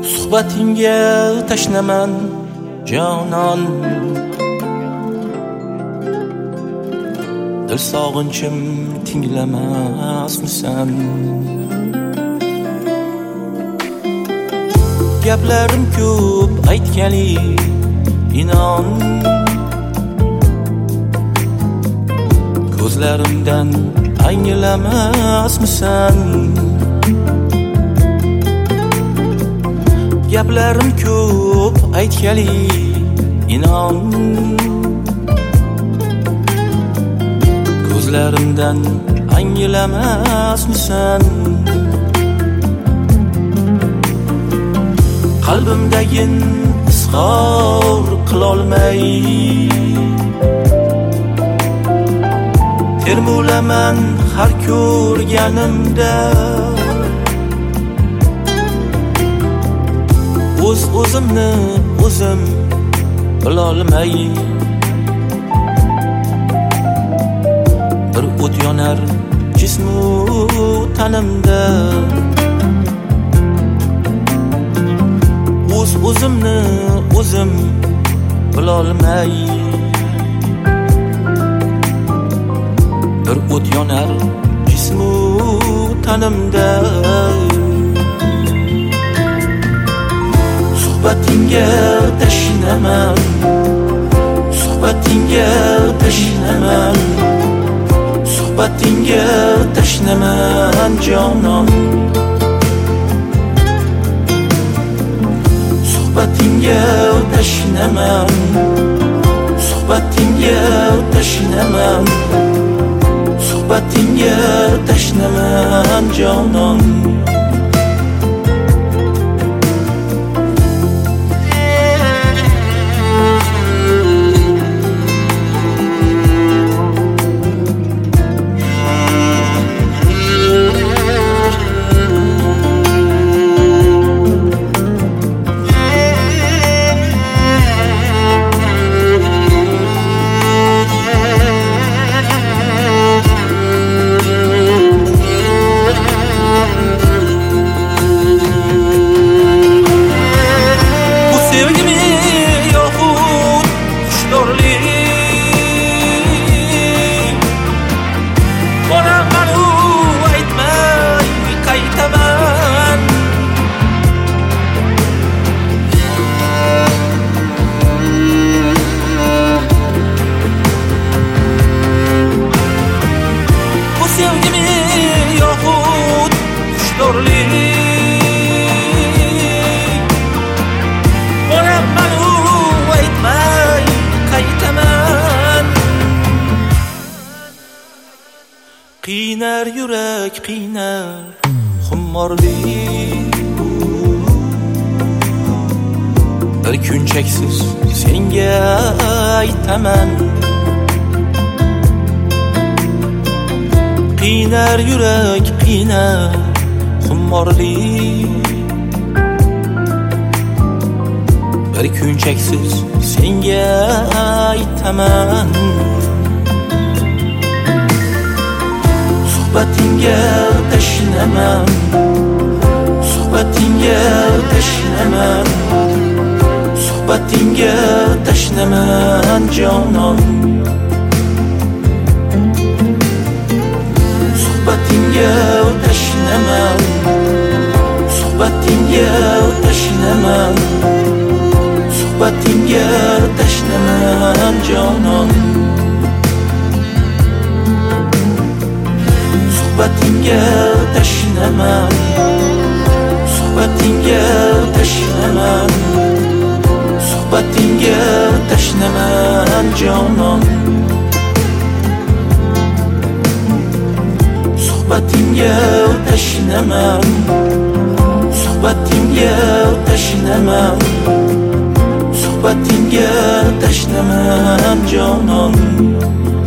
suhbatingga tashnaman jonon. Dil sog'inchim tinglamasmisan? Gaplarim ko'p aytgali inon, ko'zlarimdan anglamasmisan? Gaplarim ko'p aytgali inon, ko'zlarimdan anglamasmisan? Qalbimdagi izhor qilolmay termulaman har ko'rganimda. O'zimni o'zim bilolmay bir o't yonar jismu tanimda. O'zimni o'zim bilolmay bir o't yonar jismu tanimda. Suhbatingga tashnaman, suhbatingga tashnaman, suhbatingga tashnaman jonon. Suhbatingga tashnaman, suhbatingga tashnaman, suhbatingga tashnaman jonon. Qiynar yurak qiynar xummorlik, bir kun cheksiz senga aytaman. Qiynar yurak qiynar xummorlik, bir kun cheksiz senga aytaman. Suhbatingga tashnaman, suhbatingga tashnaman, suhbatingga tashnaman jonon. Suhbatingga tashnaman, suhbatingga tashnaman, suhbatingga tashnaman jonon. Suhbatingga tashnaman, suhbatingga tashnaman, suhbatingga tashnaman jonon. Suhbatingga tashnaman, suhbatingga tashnaman, suhbatingga tashnaman jonon.